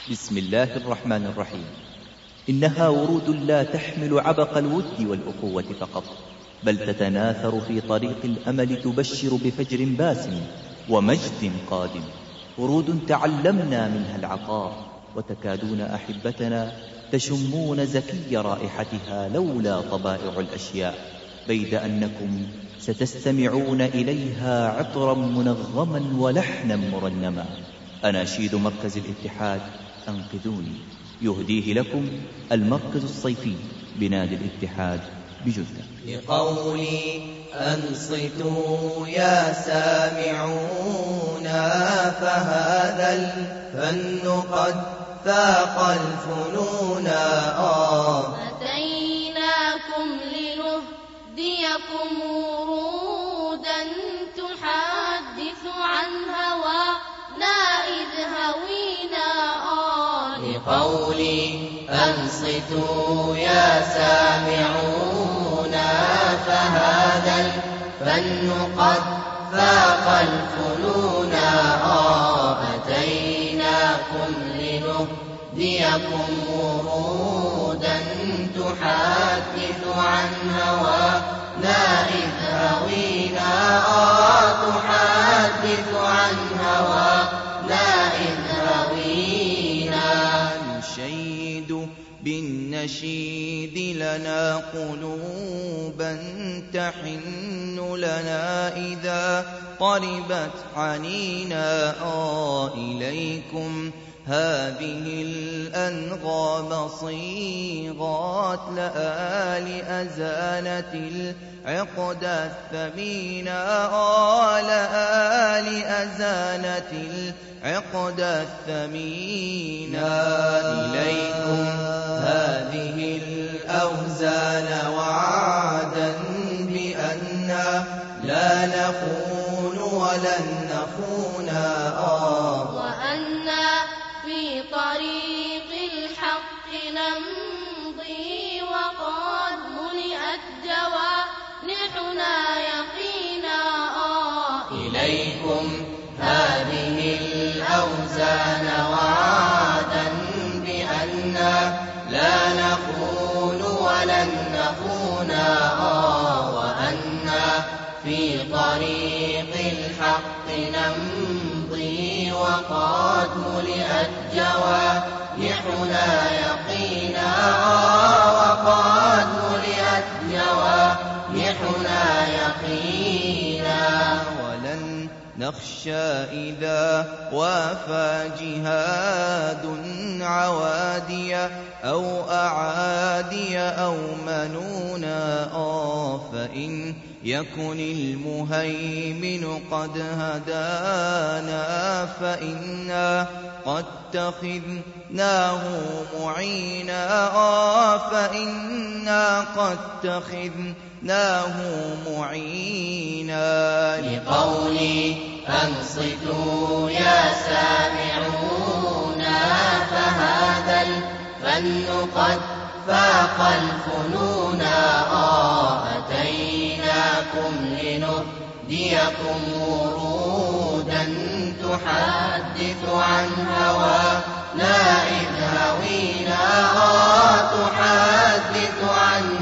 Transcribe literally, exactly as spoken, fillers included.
بسم الله الرحمن الرحيم. إنها ورود لا تحمل عبق الود والأخوة فقط، بل تتناثر في طريق الأمل، تبشر بفجر باسم ومجد قادم. ورود تعلمنا منها العطاء، وتكادون أحبتنا تشمون زكي رائحتها لولا طبائع الأشياء، بيد أنكم ستستمعون إليها عطرا منغما ولحنا مرنما. أناشيد مركز الاتحاد أنقذوني يهديه لكم المركز الصيفي بنادي الاتحاد بجدة. لقولي أنصتوا يا سامعون، فهذا الفن قد فاق الفنون. أتيناكم لنهديكم ورودا تحدث عن هوانا إذ هوينا. لقولي أنصتوا يا سامعون، فهذا الفن قد فاق الفنون. أتيناكم لنهديكم ورودا تحدث عن هوانا إذ هوينا. تحدث عن هوانا إذ هوينا. نشيد بالنشيد لنا قلوبا تحن لنا إذا طربت حنينا. آه إليكم هذه الأنغام صيغات لآل أزالة العقد الثمين. آه لآل أزالة العقد الثمين. إليكم هذه الأوزان وعدا بأننا لا نخون ولن نخونا. وأنا في طريق الحق نمضي وقد ملئت جوانحنا يقينا. إليكم هذه الأوزان وعدا بأننا لا نخون ولن نخونا. وأنا في طريق الحق نمضي وقد ملئت جوانحنا يقينا. وقد ملئت جوانحنا يقينا. ولن نخشى إذا وافى جهاد عوادي أو أعادي أو منونا. آه فإن يكن المهيمن قد هدانا فإنا قد اتخذناه معينا. آه فإنا قد اتخذناه معينا. لقولي أنصتوا يا سامعون، فهذا الفن قد فاق الفنون. أتيناكم لنهديكم ورودا تحدث عن هوانا إذ هوينا. تحدث عن